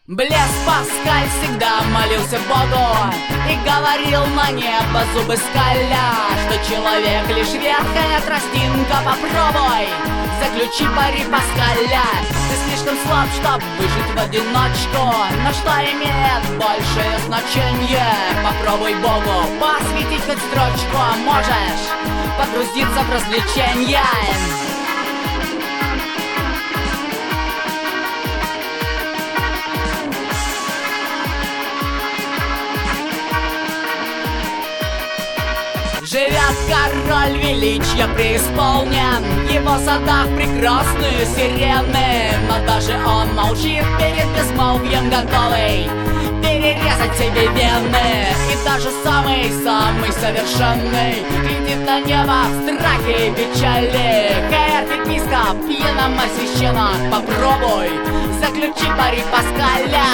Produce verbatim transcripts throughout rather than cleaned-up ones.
Блес Паскаль всегда молился Богу и говорил на небо зубы скаля, что человек лишь ветхая тростинка, попробуй заключи пари Паскаля. Ты слишком слаб, чтоб выжить в одиночку, но что имеет большее значение? Попробуй Богу посвятить хоть строчку, а можешь погрузиться в развлечения. Живет король, величия преисполнен, в его садах прекрасные сирены, но даже он молчит перед безмолвием, готовый перерезать себе вены. И даже самый-самый совершенный глядит на небо в страхе и печали. Епископ, пьяном освященок, попробуй заключи пари Паскаля.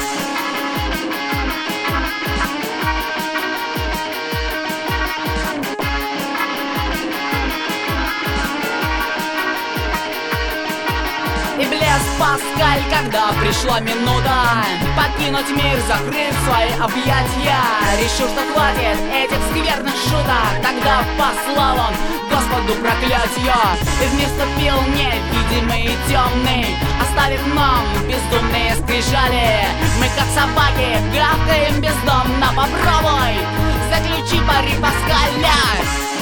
И блес Паскаль, когда пришла минута покинуть мир, закрыв свои объятия, решил, что хватит этих скверных шуток. Тогда послал он Господу проклятия, и в мир вступил невидимый и темный, оставив нам бездумные скрижали. Мы как собаки гавкаем бездомно, попробуй заключи пари Паскаля.